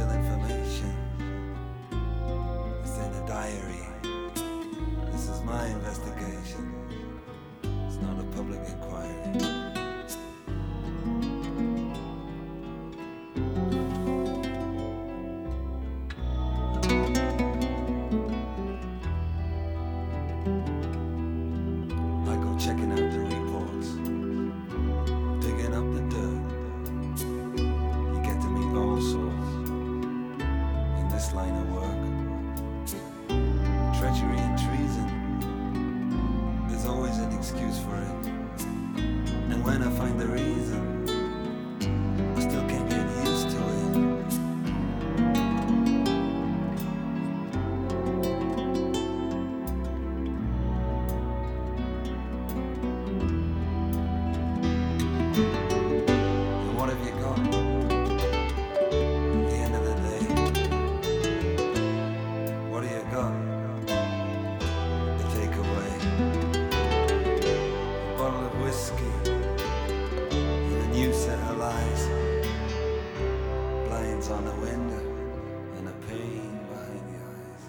confidential information. It's in a diary. This is my investigation. It's not a public inquiry. I go checking out the reports, digging up the dirt. You get to meet all sorts in this line of work. Treachery and treason, there's always an excuse for it. And when I find the reason, I still can't get used to it. And what have you got at the end of the day? What do you got to take away? A bottle of whiskey and a new set of lies, blinds on the window and a pain behind the eyes.